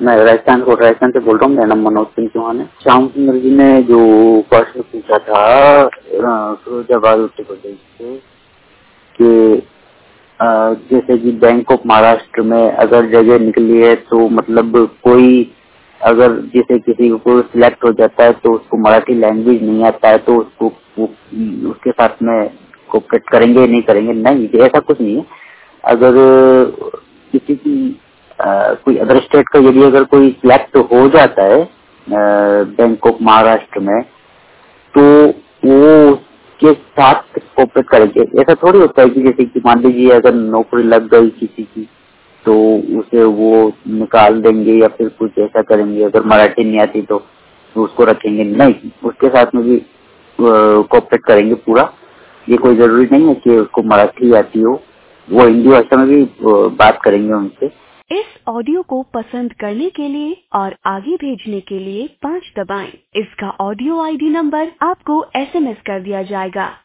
मैं राजस्थान से बोल रहा हूँ। मेरा नाम मनोज सिंह चौहान है। श्याम सुंदर जी ने जो प्रश्न पूछा था फिरोजाबाद उत्तर प्रदेश से कि जैसे कि बैंक ऑफ महाराष्ट्र में अगर जगह निकली है तो मतलब कोई अगर जैसे किसी को सिलेक्ट हो जाता है तो उसको मराठी लैंग्वेज नहीं आता है तो उसको उसके साथ में कोऑपरेट करेंगे नहीं करेंगे? नहीं, ऐसा कुछ नहीं है। अगर किसी की कोई अदर स्टेट का यदि अगर कोई सिलेक्ट हो जाता है बैंक ऑफ महाराष्ट्र में तो वो उसके साथ कोऑपरेट करेंगे। ऐसा थोड़ी होता है कि जैसे कि मान लीजिए अगर नौकरी लग गई किसी की तो उसे वो निकाल देंगे या फिर कुछ ऐसा करेंगे। अगर मराठी नहीं आती तो उसको रखेंगे नहीं, उसके साथ में भी कोऑपरेट करेंगे पूरा। ये कोई जरूरी नहीं है कि उसको मराठी आती हो, वो हिंदी भाषा में भी बात करेंगे उनसे। इस ऑडियो को पसंद करने के लिए और आगे भेजने के लिए 5 दबाएं। इसका ऑडियो आईडी नंबर आपको SMS कर दिया जाएगा।